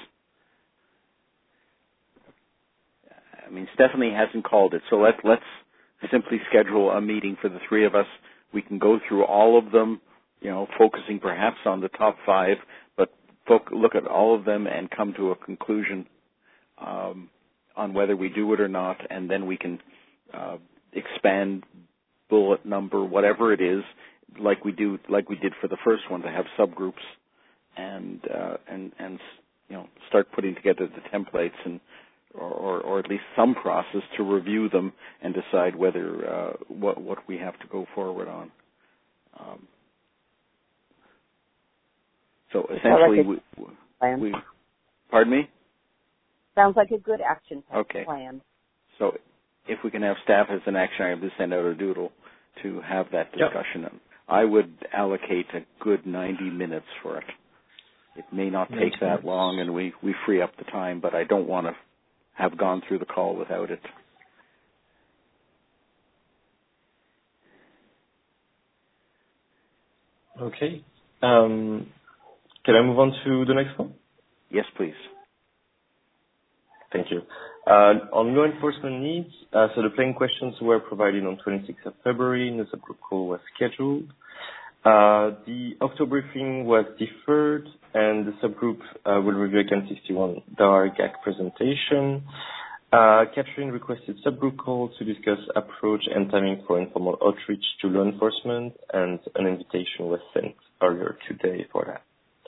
I mean, Stephanie hasn't called it, so let, let's simply schedule a meeting for the three of us. We can go through all of them, you know, focusing perhaps on the top five, but fo- look at all of them and come to a conclusion um, on whether we do it or not, and then we can uh, expand bullet number, whatever it is, like we do, like we did for the first one, to have subgroups, and uh, and and you know, start putting together the templates and or, or, or at least some process to review them and decide whether uh, what what we have to go forward on. Um, so essentially, like we, plan. we, pardon me? Sounds like a good action okay. plan. So if we can have staff as an action item to send out a doodle to have that discussion, yep. I would allocate a good ninety minutes for it. It may not take that long, and we, we free up the time, but I don't want to have gone through the call without it. Okay. Um, can I move on to the next one? Yes, please. Thank you. Uh, on law enforcement needs, uh, so the plain questions were provided on twenty-sixth of February. No subgroup call was scheduled. Uh, the October briefing was deferred, and the subgroup uh, will review again sixty-one D A R G A C presentation. Uh, Catherine requested subgroup calls to discuss approach and timing for informal outreach to law enforcement, and an invitation was sent earlier today for that.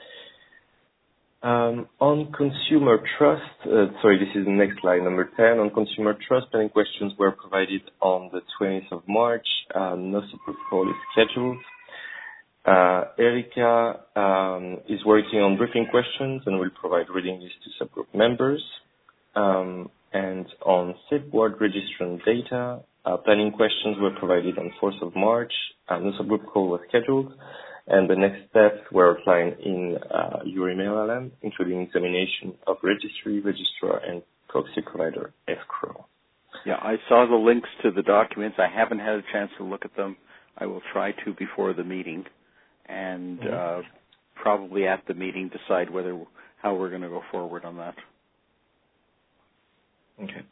Um, on consumer trust, uh, sorry, this is the next slide, number ten. On consumer trust, planning questions were provided on the twentieth of March. Uh, no subgroup call is scheduled. Uh, Erika um, is working on briefing questions and will provide reading lists to subgroup members. Um, and on SafeWord registrant data, uh, planning questions were provided on fourth of March. Uh, no subgroup call was scheduled. And the next steps were outlined in uh, your email, Alan, including examination of registry, registrar, and proxy provider escrow. Yeah, I saw the links to the documents. I haven't had a chance to look at them. I will try to before the meeting, and mm-hmm. uh, probably at the meeting decide whether how we're going to go forward on that. Okay.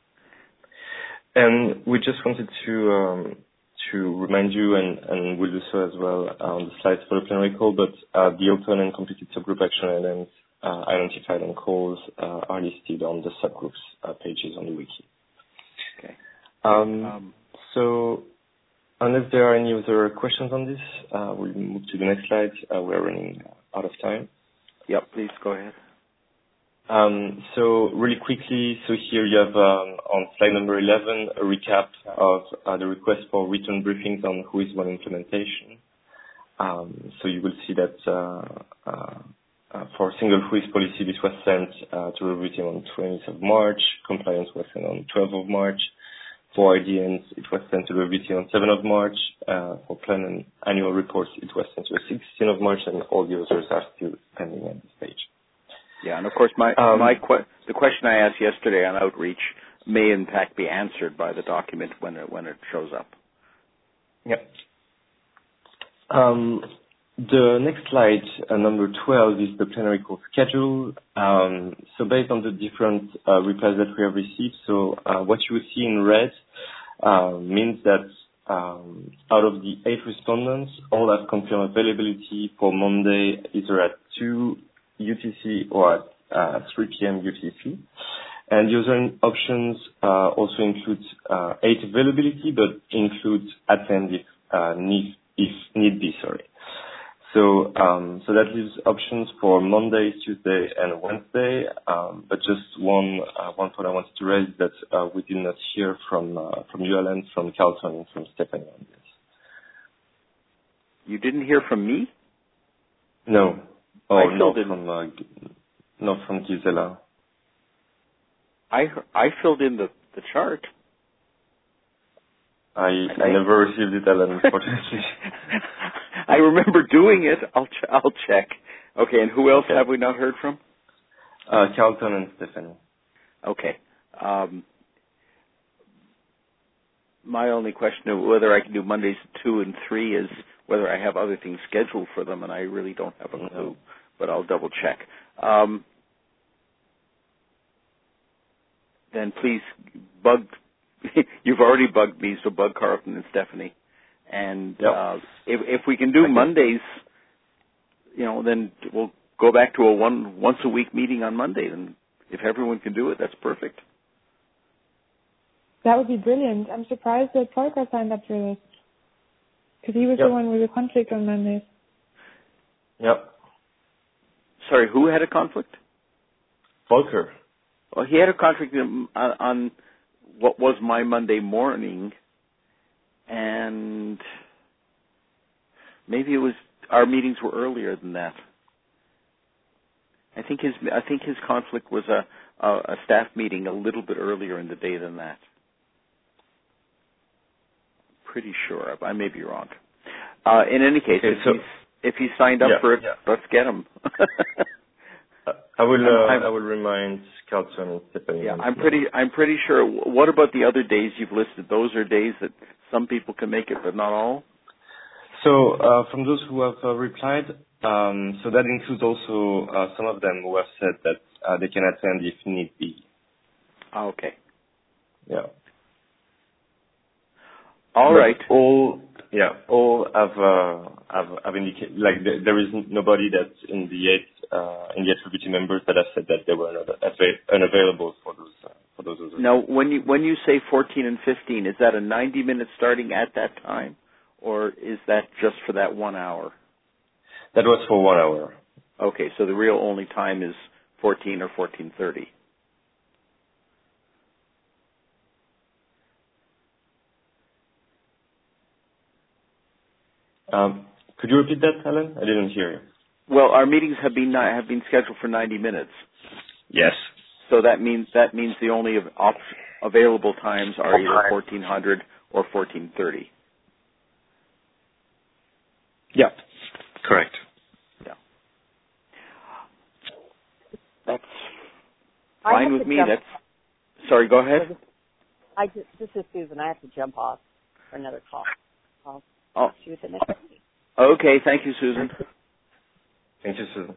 And we just wanted to um, to remind you, and, and we'll do so as well on the slides for the plenary call, but uh, the open and completed subgroup action items uh, identified on calls uh, are listed on the subgroups uh, pages on the wiki. Okay. Um, um, so unless there are any other questions on this, uh, we'll move to the next slide. Uh, we're running out of time. Yep, please go ahead. Um, so really quickly, so here you have um, on slide number eleven a recap of uh, the request for written briefings on Who is One implementation. Um, so you will see that uh, uh, uh, for single Who is policy, this was sent uh, to review team on twentieth of March. Compliance was sent on twelfth of March. For I D Ns, it was sent to the review team on seventh of March. Uh, for plan and annual reports, it was sent to the sixteenth of March, and all the others are still pending at this stage. Yeah, and of course, my um, my que- the question I asked yesterday on outreach may in fact be answered by the document when it when it shows up. Yeah. Um, the next slide, uh, number twelve, is the plenary call schedule. Um, so based on the different uh, replies that we have received, so uh, what you see in red uh, means that um, out of the eight respondents, all have confirmed availability for Monday, either at two U T C or at uh, three p.m. U T C. And the other options uh, also include uh, eight availability, but include attend if uh, need if need be. Sorry. So um, so that leaves options for Monday, Tuesday, and Wednesday. Um, but just one uh, one point I wanted to raise is that uh, we did not hear from uh, from you, Alan, from Carlton, and from Stephanie on this. You didn't hear from me? No. Oh, I not in, from uh, not from Gisela. I I filled in the, the chart. I I, I never received it, Alan, unfortunately. I remember doing it. I'll ch- I'll check. Okay, and who else okay. have we not heard from? Uh, Carlton and Stephanie. Okay. Um, my only question of whether I can do Mondays two and three is whether I have other things scheduled for them, and I really don't have a clue, but I'll double check. Um, then please bug, you've already bugged me, so bug Carlton and Stephanie. And yep. uh, if, if we can do Mondays, you know, then we'll go back to a one once a week meeting on Monday. And if everyone can do it, that's perfect. That would be brilliant. I'm surprised that Volker signed up for this, because he was yep. the one with the conflict on Mondays. Yep. Sorry, who had a conflict? Volker. Well, he had a conflict on, on what was my Monday morning, and maybe it was our meetings were earlier than that. I think his I think his conflict was a, a, a staff meeting a little bit earlier in the day than that. Pretty sure. I may be wrong. Uh, in any case, okay, if, so, he's, if he signed up yeah, for it, yeah. let's get him. I will. Uh, I will remind Carlton and Stephanie. Yeah, I'm pretty. I'm pretty sure. What about the other days you've listed? Those are days that some people can make it, but not all. So, uh, from those who have uh, replied, um, so that includes also uh, some of them who have said that uh, they can attend if need be. Oh, okay. Yeah. All but right. All yeah, all have uh, have, have indicated like th- there is nobody that's in the eight uh, in the attributed members that have said that they were not av- unavailable for those uh, for those. Other now, when you when you say fourteen and fifteen, is that a ninety minute starting at that time, or is that just for that one hour? That was for one hour. Okay, so the real only time is fourteen or fourteen thirty. Um, could you repeat that, Alan? I didn't hear you. Well, our meetings have been have been scheduled for ninety minutes. Yes. So that means that means the only op- available times are either fourteen hundred or fourteen thirty. Yeah. Correct. Yeah. That's fine with me. That's sorry. Go ahead. I just, this is Susan. I have to jump off for another call. I'll Oh. talk to you at the next meeting. Okay. Thank you, Susan. Thank you, Susan.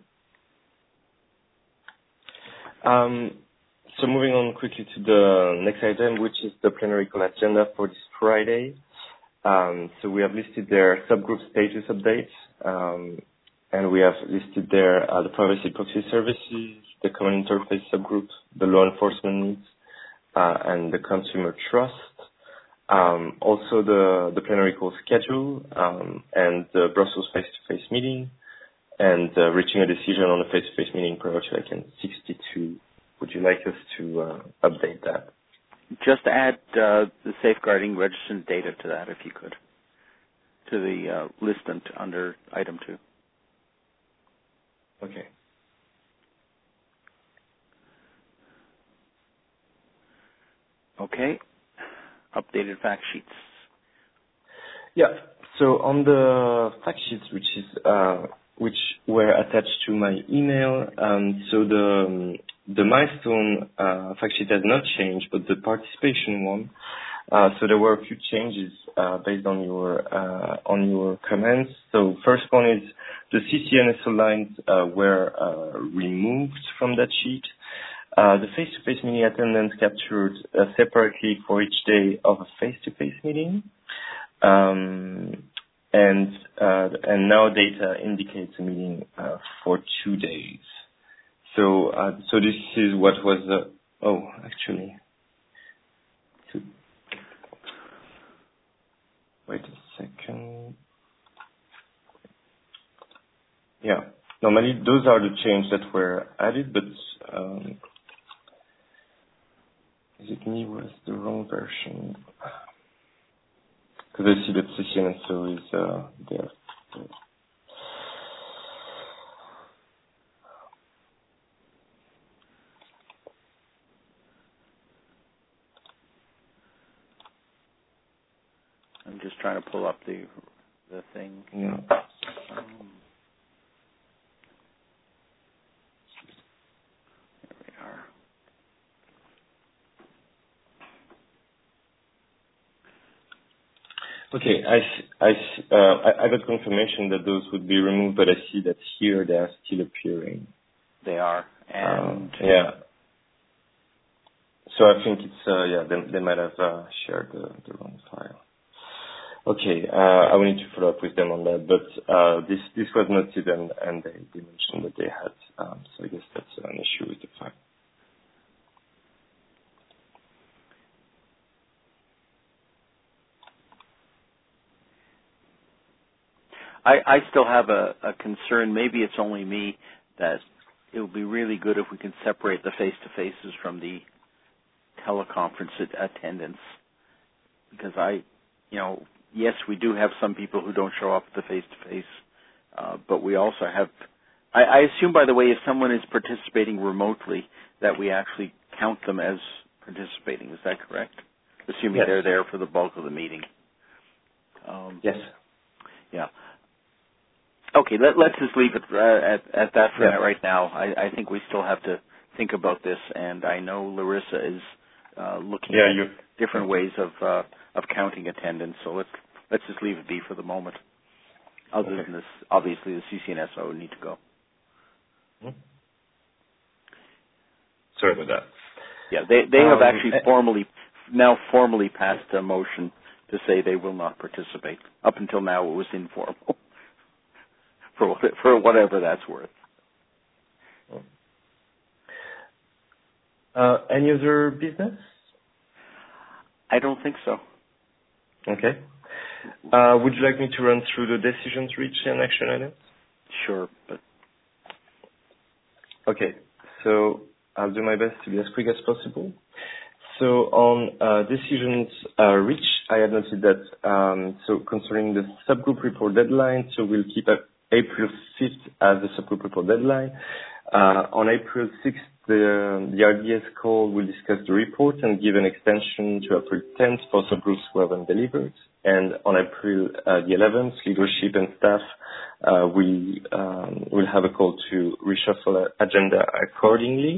Um, so moving on quickly to the next item, which is the plenary call agenda for this Friday. Um, so we have listed their subgroup status updates, um, and we have listed there uh, the privacy proxy services, the common interface subgroup, the law enforcement needs, uh, and the consumer trust. Um, also the, the plenary call schedule, um, and the Brussels face-to-face meeting, and uh, reaching a decision on the face-to-face meeting per like in sixty-two. Would you like us to uh, update that? Just add uh, the safeguarding registered data to that, if you could, to the uh, list under item two. Okay. Okay. Updated fact sheets. Yeah. So on the fact sheets, which is uh, which were attached to my email, um, so the um, the milestone uh, fact sheet has not changed, but the participation one. Uh, so there were a few changes uh, based on your uh, on your comments. So first one is the C C N S O lines uh, were uh, removed from that sheet. Uh, the face-to-face meeting attendance captured uh, separately for each day of a face-to-face meeting, um, and uh, and now data indicates a meeting uh, for two days. So uh, so this is what was uh, oh actually. To, wait a second. Yeah, normally those are the changes that were added, but. Um, Is it me was the wrong version? Because I see that C C N S O is uh, there. I'm just trying to pull up the the thing. Yeah. Um, there we are. Okay, I, I, uh, I, I got confirmation that those would be removed, but I see that here they are still appearing. They are, and um, yeah. So I think it's uh, yeah they, they might have uh, shared the, the wrong file. Okay, uh, I will need to follow up with them on that, but uh, this this was noted and, and they, they mentioned that they had, um, so I guess that's an issue with the file. I, I still have a, a concern, maybe it's only me, that it would be really good if we can separate the face-to-faces from the teleconference attendance. Because I, you know, yes, we do have some people who don't show up at the face-to-face, uh, but we also have, I, I assume, by the way, if someone is participating remotely, that we actually count them as participating. Is that correct? Assuming yes. they're there for the bulk of the meeting. Um, yes. Yeah. Okay, let, let's just leave it uh, at, at that for yeah. right now. I, I think we still have to think about this, and I know Larissa is uh, looking yeah, at you're... different ways of uh, of counting attendance. So let's let's just leave it be for the moment. Other okay. than this, obviously the C C N S O would need to go. Mm-hmm. Sorry about that. Yeah, they they have um, actually formally now formally passed a motion to say they will not participate. Up until now, it was informal. For what, for whatever that's worth. Uh, any other business? I don't think so. Okay. Uh, would you like me to run through the decisions reached and action items? Sure, but okay. So I'll do my best to be as quick as possible. So on uh, decisions uh, reached, I had noted that um, so concerning the subgroup report deadline, so we'll keep at April fifth as the subgroup report deadline. Uh, on April sixth, the, the R D S call will discuss the report and give an extension to April tenth for subgroups who haven't delivered. And on April uh, the eleventh, leadership and staff uh, will um, will have a call to reshuffle agenda accordingly.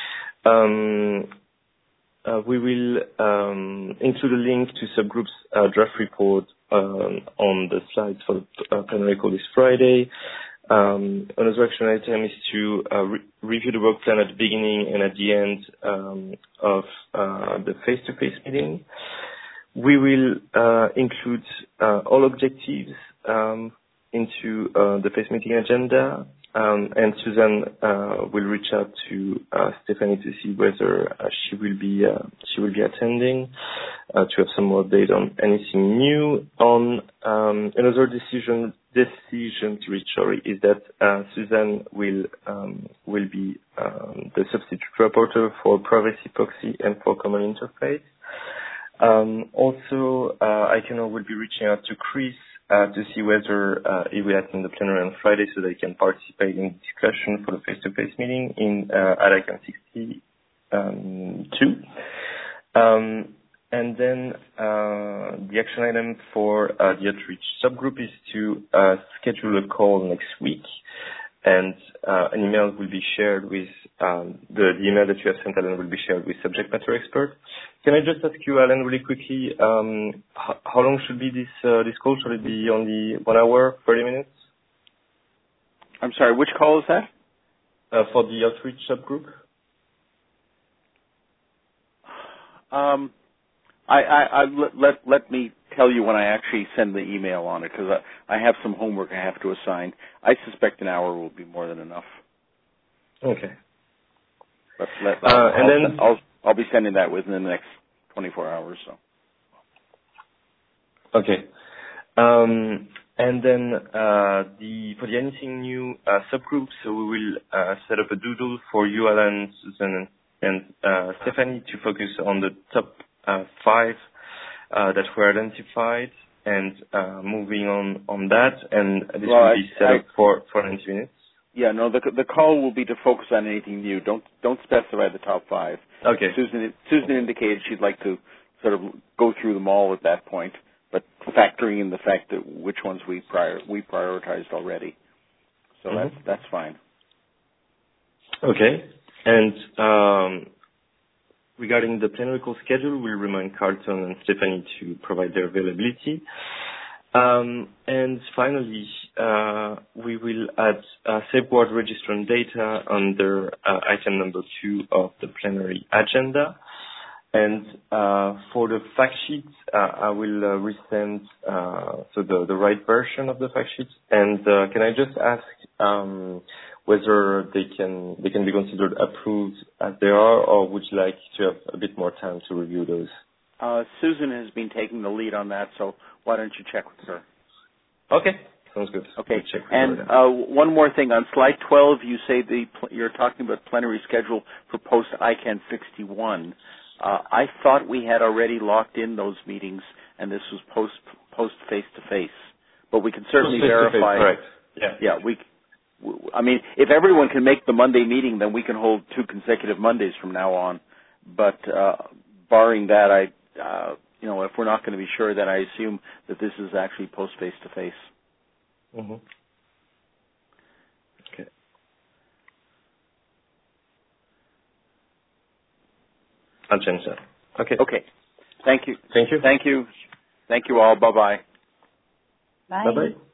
Um, Uh, we will um, include a link to subgroups uh, draft report um, on the slides for the uh, plenary call this Friday. Um, another action item is to uh, re- review the work plan at the beginning and at the end um, of uh, the face-to-face meeting. We will uh, include uh, all objectives um, into uh, the face meeting agenda. Um, and Suzanne uh, will reach out to uh, Stephanie to see whether uh, she will be uh, she will be attending uh, to have some more update on anything new. On um, another decision decision to reach, sorry, is that uh, Suzanne will um, will be um, the substitute reporter for privacy proxy and for common interface. Um, also, uh, I can will be reaching out to Chris Uh, to see whether uh, he will attend the plenary on Friday so they can participate in discussion for the face-to-face meeting in uh, at ICANN sixty-two. Um, and then uh, the action item for uh, the outreach subgroup is to uh, schedule a call next week. And uh, an email will be shared with, um, the, the email that you have sent, Alan, will be shared with subject matter expert. Can I just ask you, Alan, really quickly, um, how, how long should be this uh, this call? Should it be only one hour, thirty minutes? I'm sorry, which call is that? Uh, for the outreach subgroup? Um, I, I, I let, let, let me tell you when I actually send the email on it, because I, I have some homework I have to assign. I suspect an hour will be more than enough. Okay. But let, uh, I'll, and I'll, then I'll, I'll be sending that within the next twenty-four hours. So. Okay. Um, and then uh, the for the anything new uh, subgroup, so we will uh, set up a doodle for you, Alan, Susan, and uh, Stephanie to focus on the top uh, five uh, that were identified, and uh, moving on on that, and this well, will be I, set I, up for for ninety minutes. Yeah, no, the the call will be to focus on anything new. Don't don't specify the top five. Okay. Susan Susan indicated she'd like to sort of go through them all at that point, but factoring in the fact that which ones we prior we prioritized already. So mm-hmm. that's that's fine. Okay. And um, regarding the plenary call schedule, we'll remind Carlton and Stephanie to provide their availability. Um, and finally, uh, we will add uh, safeguard registrant data under uh, item number two of the plenary agenda. And uh, for the fact sheet, uh, I will uh, resend uh, so the, the right version of the fact sheet. And uh, can I just ask um, whether they can they can be considered approved as they are, or would you like to have a bit more time to review those? Uh, Susan has been taking the lead on that, so why don't you check with her? Okay, sounds good. Okay, and uh, one more thing. On slide twelve, you say the you're talking about plenary schedule for post I CANN sixty-one. Uh, I thought we had already locked in those meetings, and this was post post face to face. But we can certainly verify. Correct. Yeah. Yeah. We. I mean, if everyone can make the Monday meeting, then we can hold two consecutive Mondays from now on. But uh, barring that, I, uh, you know, if we're not going to be sure, then I assume that this is actually post face to face. Mhm. Okay. I'll change that. Okay. Okay. Thank you. Thank you. Thank you. Thank you all. Bye-bye. Bye. Bye-bye.